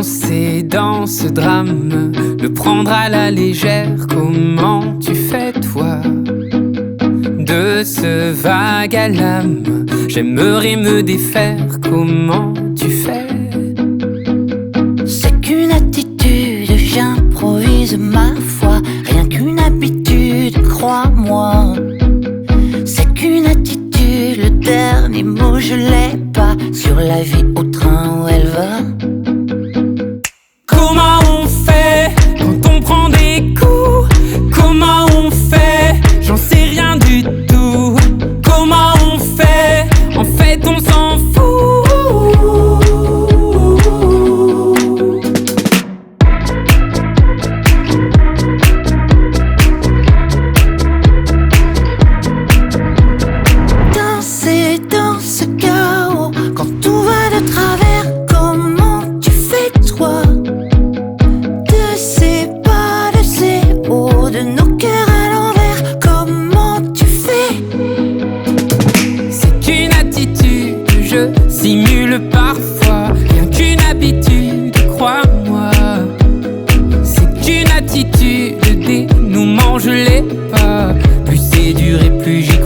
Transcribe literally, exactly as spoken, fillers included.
danser dans ce drame, le prendre à la légère. Comment tu fais toi? De ce vague à l'âme, j'aimerais me défaire. Comment tu fais? C'est qu'une attitude, j'improvise ma foi. Rien qu'une habitude, crois-moi. C'est qu'une attitude, le dernier mot je l'ai pas. Sur la vie au train où elle va. Comment on fait quand on prend des coups? Comment on fait? J'en sais rien du tout. Comment on fait? En fait on s'en fout. Danser dans ce chaos, quand tout va de travers, comment tu fais toi? De ces bas, de ces hauts, de nos cœurs à l'envers, comment tu fais? C'est qu'une attitude, je simule parfois. Rien qu'une habitude, crois-moi. C'est qu'une attitude, dénouement, je l'ai pas. Plus c'est dur et plus j'y